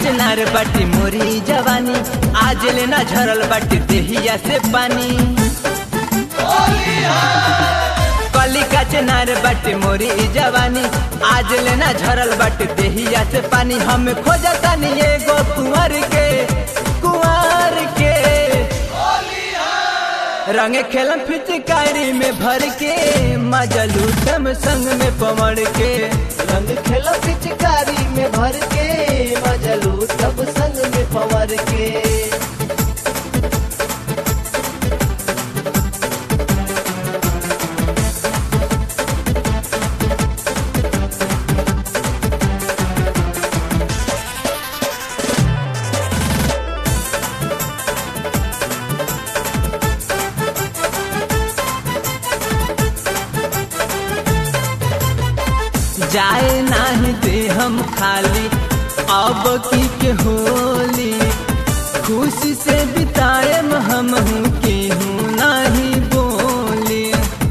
चिनार बाटी मोरी जवानी, आज लेना झरल बाटी देहिया से पानी। कली का चिनार बाटी मोरी जवानी, आज लेना झरल बाटी देहिया से पानी। हम खोजतानी एगो कुंवर के रंग खेलम पिचकारी में भर के, मजा लूटम संग में पमड़ के। रंग खेलम पिचकारी में भर के, मजा लूटम संग में पमड़ के। जाए नाही दे हम खाली अब की के होली, खुशी से बिताए हम हूँ के हूँ नहीं बोली।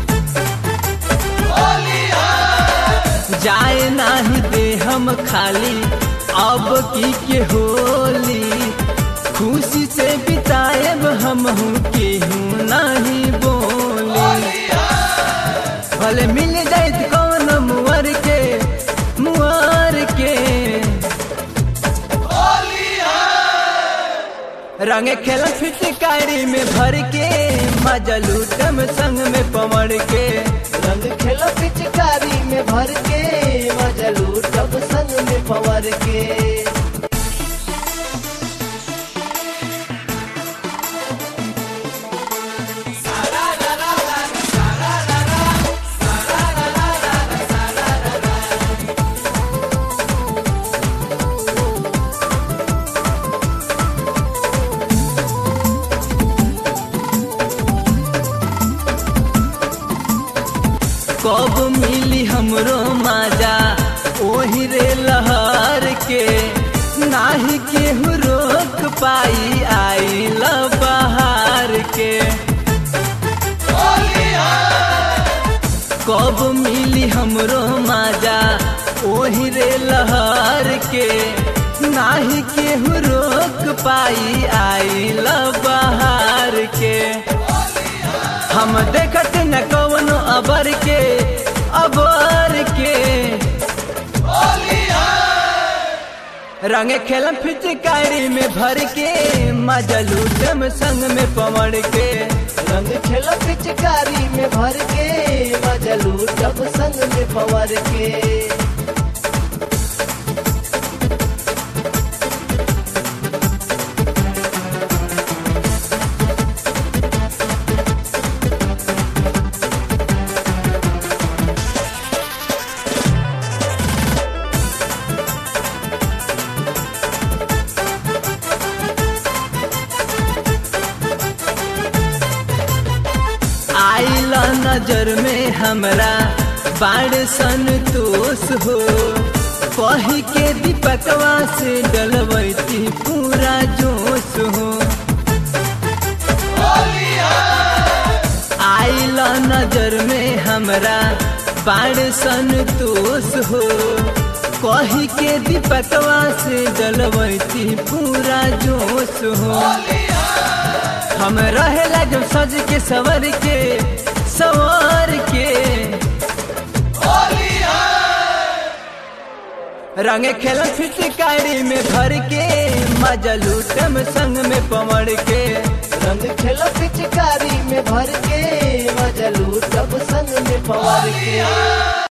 जाए नाही दे हम खाली अब की के होली, खुशी से बिताए हम हूँ के हूँ नहीं बोली। भले मिल जाए कौन मुअर के रंग खेल पिचकारी में भर के, मजा लूटम संग में पमड़ के। रंग खेल पिचकारी में भर के, मजा लूटम संग में पमड़ के। कब मिली हमरो मजा ओही रे लहर के, नाही केहू रोक पाई आइल बहार के। कब मिली हमरो मजा ओही रे लहर के, नाही केहू रोक पाई आइल बहार के। हम देखत न कवनो अबर के रंग खेलम पिचकारी में भर के, मजा लूटम संग में पमड़ के। रंग खेलम पिचकारी में भर के, मजा लूटम संग में पमड़ के। आइल नजर में हमरा बाड़ संतोष हो, कही के दीपकवा से डलवैती पूरा जोश हो। आइल नजर में हमरा बाड़ संतोष हो, कही के दीपकवा से डलवैती पूरा जोश हो। हम रहेला जब सज के सवर के रंग खेल पिचकारी में भर के, मजा लूटम संग में पमड़ के। रंग खेल पिचकारी में भर के, मजा लूटम संग में पमड़ के।